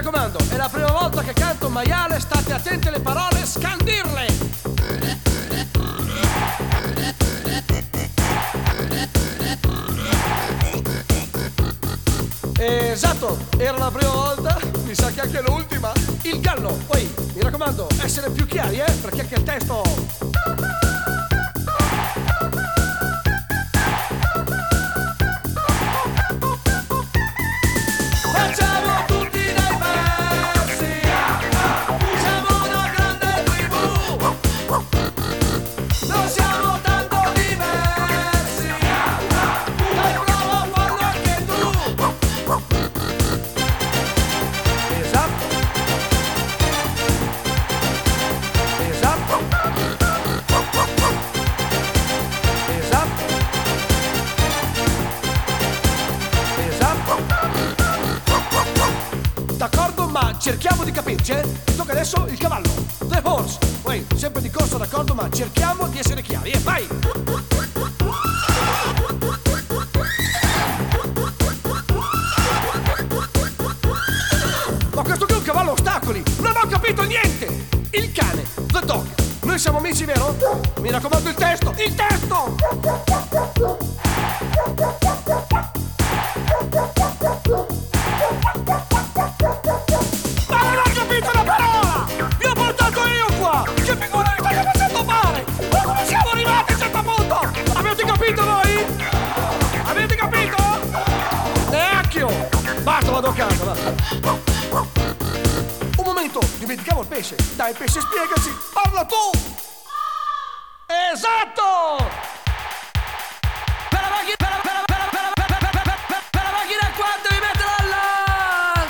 raccomando, è la prima volta che canto un maiale, state attenti alle parole, scandirle! Esatto, era la prima volta, mi sa che anche l'ultima. Il gallo, poi mi raccomando, essere più chiari, perché anche il testo. Facciamo tutti dei versi, siamo una grande tribù, non siamo tanto diversi, dai prova a farlo anche tu. Esatto. Esatto. Esatto. Esatto. D'accordo, ma cerchiamo di capirci, Tocca adesso il cavallo. The horse. Poi, sempre di corsa, d'accordo, ma cerchiamo di essere chiari, vai! Ma questo qui è un cavallo a ostacoli! Non ho capito niente! Il cane, the dog. Noi siamo amici, vero? Mi raccomando il testo! Il testo! Ma non ho capito la parola! Vi ho portato io qua! Che figura mi state facendo fare? Ma come siamo arrivati a questo punto? Avete capito voi? Avete capito? Neanche io! Basta, vado a casa, va! Un momento, dimenticavo il pesce. Dai, pesce, spiegaci. Parla tu. Esatto. Per la macchina qua devi metterla là.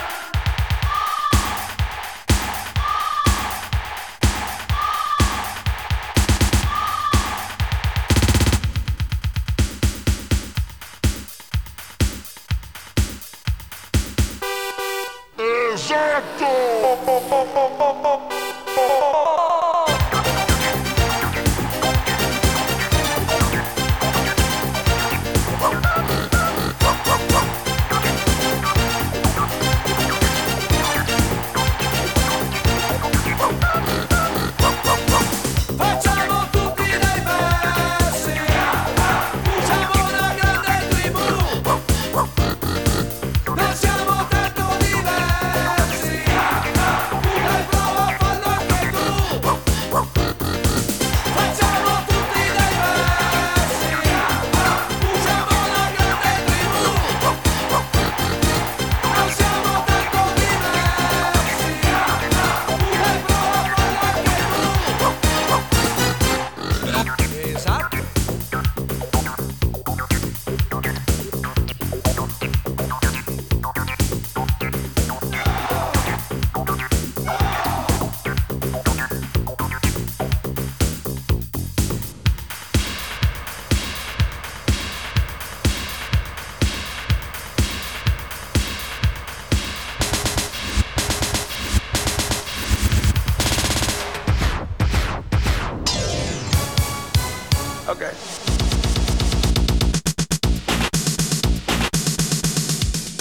Facciamo tutti dei versi, siamo una grande tribù, non siamo tanto diversi, dai prova a farlo anche tu. Facciamo tutti dei versi, siamo una grande tribù, non siamo tanto diversi, dai prova a farlo anche tu. Esatto. Okay.